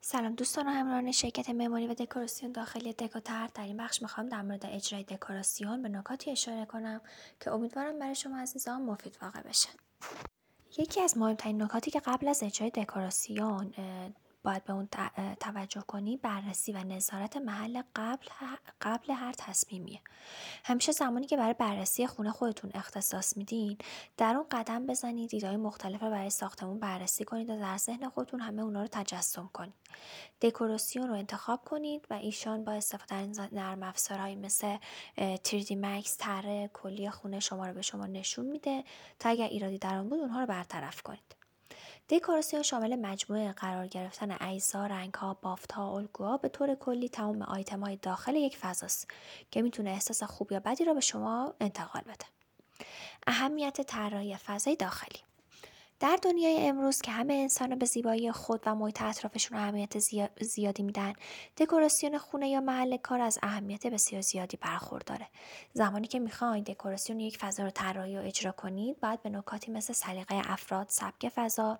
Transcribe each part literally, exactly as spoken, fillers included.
سلام دوستان و همراهان شرکت معماری و دکوراسیون داخلی دکوتر. در این بخش میخوام در مورد اجرای دکوراسیون به نکاتی اشاره کنم که امیدوارم برای شما عزیزان مفید واقع بشه. یکی از مهمترین نکاتی که قبل از اجرای دکوراسیون باید به اون توجه کنی بررسی و نظارت محل قبل قبل هر تصمیمیه. همیشه زمانی که برای بررسی خونه خودتون اختصاص میدین در اون قدم بزنید، دیدهای مختلف رو برای ساختمون بررسی کنید و در ذهن خودتون همه اونا رو تجسم کنید. دکوراسیون رو انتخاب کنید و ایشان با استفاده از نرم افزارهایی مثل تری دی مکس طرح کلی خونه شما رو به شما نشون میده تا اگر ایرادی در آن بود اونها رو برطرف کنید. دکوراسیون شامل مجموعه قرار گرفتن اجزا، رنگ‌ها، بافت‌ها، الگوها، به طور کلی تمام آیتم‌های داخل یک فضاست که میتونه احساس خوب یا بدی را به شما انتقال بده. اهمیت طراحی فضای داخلی در دنیای امروز که همه انسان به زیبایی خود و محیط اطرافشون اهمیت زیادی میدن، دکوراسیون خونه یا محل کار از اهمیت بسیار زیادی برخورداره. زمانی که میخواین دکوراسیون یک فضا رو طراحی و اجرا کنید، باید به نکاتی مثل سلیقه افراد، سبک فضا،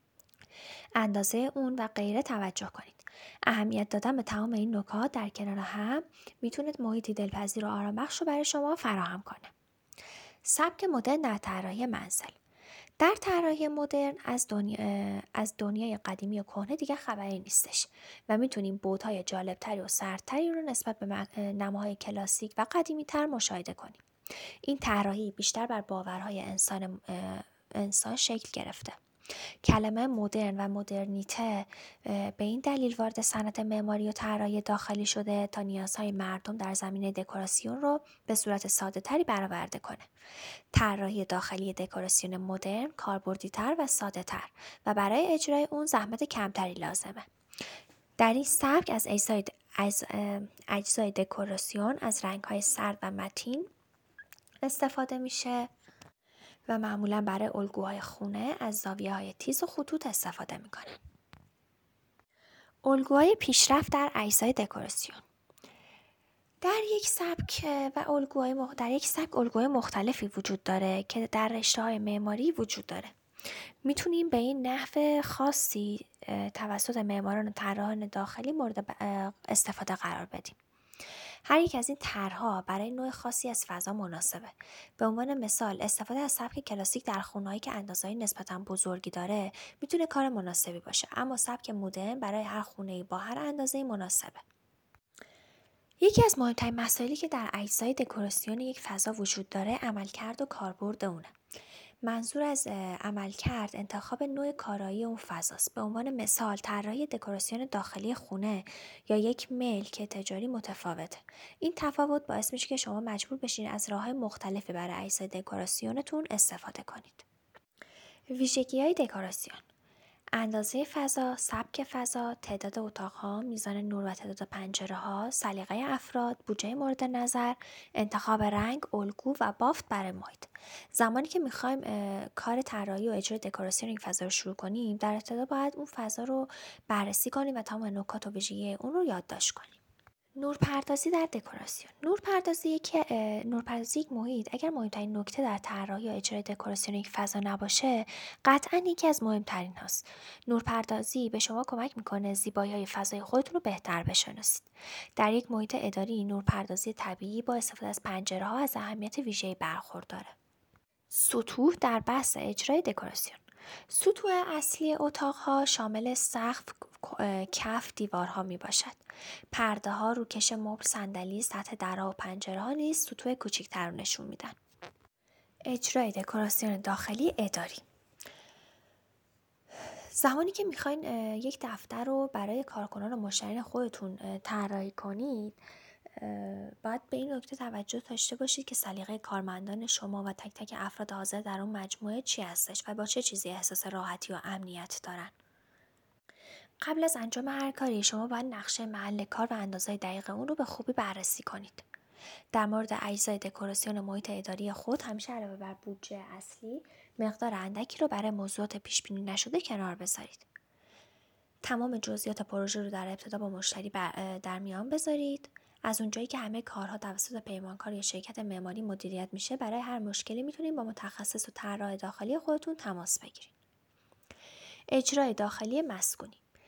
اندازه اون و غیره توجه کنید. اهمیت دادن به تمام این نکات در کنار هم میتونه محیطی دلپذیر و آرامبخش رو برای شما فراهم کنه. سبک مدرن در طراحی منزل. در طراحی مدرن از دنیا از دنیای قدیمی و کهنه دیگه خبری نیستش و میتونیم بعدهای جالبتری و سردتری رو نسبت به نماهای کلاسیک و قدیمی تر مشاهده کنیم. این طراحی بیشتر بر باورهای انسان انسان شکل گرفته. کلمه مدرن و مدرنیته به این دلیل وارد صنعت معماری و طراحی داخلی شده تا نیازهای مردم در زمینه دکوراسیون رو به صورت ساده تری برآورده کنه. طراحی داخلی دکوراسیون مدرن کاربردی‌تر و ساده‌تر و برای اجرای اون زحمت کمتری لازمه. در این سبک از اجزای از اجزای دکوراسیون از رنگ‌های سرد و متین استفاده میشه و معمولا برای الگوهای خونه از زاویه‌های تیز و خطوط استفاده میکنن. الگوهای پیشرفت در اجزای دکوراسیون. در یک سبک و الگوهای مخ... در یک سبک الگوهای مختلفی وجود داره که در رشته‌های معماری وجود داره. میتونیم به این نحو خاصی توسط معماران و طراحان داخلی مورد استفاده قرار بدیم. هر یک از این طرح‌ها برای نوع خاصی از فضا مناسبه. به عنوان مثال استفاده از سبک کلاسیک در خونه‌هایی که اندازه‌ای نسبتاً بزرگی داره میتونه کار مناسبی باشه، اما سبک مدرن برای هر خونه‌ای با هر اندازه‌ای مناسبه. یکی از مهمترین مسائلی که در اجزای دکوراسیون یک فضا وجود داره عملکرد و کاربرد اونه. منظور از عملکرد انتخاب نوع کارایی اون فضاست. به عنوان مثال طراحی دکوراسیون داخلی خونه یا یک ملک تجاری متفاوته. این تفاوت باعث میشه که شما مجبور بشین از راه‌های مختلفی برای اجزای دکوراسیونتون استفاده کنید. ویژگی‌های دکوراسیون: اندازه فضا، سبک فضا، تعداد اتاق‌ها، میزان نور و تعداد پنجره‌ها، سلیقه افراد، بودجه مورد نظر، انتخاب رنگ، الگو و بافت برای محیط. زمانی که می‌خوایم کار طراحی و اجرای دکوراسیون این فضا رو شروع کنیم، در ابتدا باید اون فضا رو بررسی کنیم و تمام نکات و ویژگی اون رو یادداشت کنیم. نورپردازی در دکوراسیون. نورپردازی که نورپردازی یک محیط اگر مهمترین نکته در طراحی یا اجرای دکوراسیون یک فضا نباشه، قطعاً یکی از مهمترین هاست. نورپردازی به شما کمک میکنه زیبایی‌های فضای خودتون رو بهتر بشناسید. در یک محیط اداری نورپردازی طبیعی با استفاده از پنجره‌ها از اهمیت ویژه‌ای برخورداره. سطوح در بحث اجرای دکوراسیون. سطوح اصلی اتاق‌ها شامل سقف، کف، دیوارها می باشد. پرده ها، روکش مبل، صندلی، سطح درها و پنجره ها نیز سطوح کوچکتر رو نشون میدن. اجرای دکوراسیون داخلی اداری. زمانی که میخواین یک دفتر رو برای کارکنان و مشتریان خودتون طراحی کنید، باید به این نکته توجه داشته باشید که سلیقه کارمندان شما و تک تک افراد حاضر در اون مجموعه چی هستش و با چه چیزی احساس راحتی و امنیت دارن. قبل از انجام هر کاری شما باید نقشه محل کار و اندازه دقیق اون رو به خوبی بررسی کنید. در مورد اجزای دکوراسیون محیط اداری خود همیشه علاوه بر بودجه اصلی مقدار اندکی رو برای موضوعات پیش بینی نشده کنار بذارید. تمام جزئیات پروژه رو در ابتدا با مشتری در میان بذارید. از اونجایی که همه کارها توسط پیمانکار یا شرکت معماری مدیریت میشه، برای هر مشکلی میتونید با متخصص و طراح داخلی خودتون تماس بگیرید. اجرای داخلی مسکونی.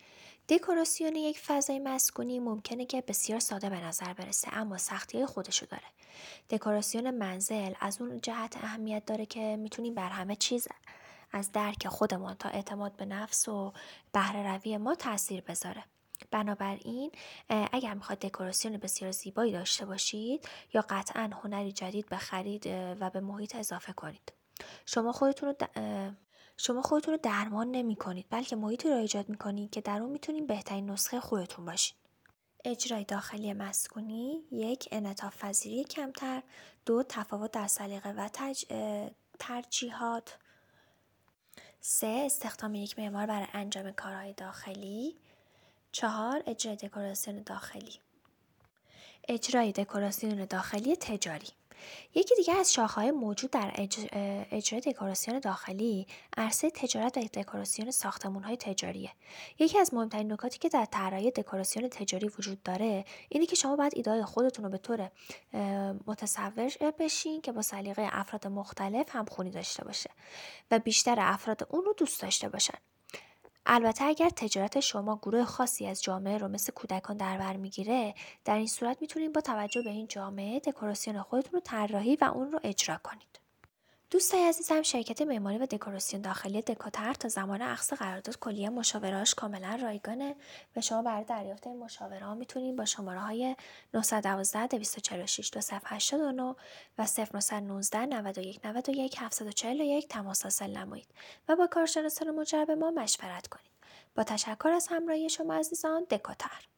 دکوراسیون یک فضای مسکونی ممکنه که بسیار ساده به نظر برسه، اما سختی‌های خودشو داره. دکوراسیون منزل از اون جهت اهمیت داره که میتونیم بر همه چیز از درک خودمان تا اعتماد به نفس و بهره روی ما تاثیر بذاره. بنابراین اگر میخواد دکوراسیون بسیار زیبایی داشته باشید یا قطعا هنری جدید بخرید و به محیط اضافه کنید، شما خودتون رو د... شما خودتون رو درمان نمی کنید، بلکه محیطی رو ایجاد می کنید که در اون میتونید بهترین نسخه خودتون باشید. اجرای داخلی مسکونی: یک، انعطاف پذیری کمتر. دو، تفاوت در سلیقه و تج... ترجیحات. سه، استخدام یک معمار برای انجام کارهای داخلی. چهار، اجرای دکوراسیون داخلی. اجرای دکوراسیون داخلی تجاری: یکی دیگه از شاخه‌های موجود در اجرای دکوراسیون داخلی عرصه تجارت و دکوراسیون ساختمان‌های تجاریه. یکی از مهمترین نکاتی که در طراحی دکوراسیون تجاری وجود داره اینه که شما باید ایده‌های خودتون رو به طور متصور بشین که با سلیقه افراد مختلف همخوانی داشته باشه و بیشتر افراد اون رو دوست داشته باشن. البته اگر تجارت شما گروه خاصی از جامعه رو مثل کودکان در بر میگیره، در این صورت میتونید با توجه به این جامعه دکوراسیون خودتون رو طراحی و اون رو اجرا کنید. دوستای عزیزم، شرکت معماری و دکوراسیون داخلی دکوتر تا زمان اخذ قرارداد کلیه مشاوره‌اش کاملا رایگانه و شما برای دریافت این مشاوره ها میتونید با شماره های نه یک دو، دویست و چهل و شش، دو صفر هشت نه و صفر نه یک نه، نود و یک نود و یک، هفتصد و چهل و یک تماس حاصل نمایید و با کارشناسان مجرب ما مشورت کنید. با تشکر از همراهی شما عزیزان. دکوتر.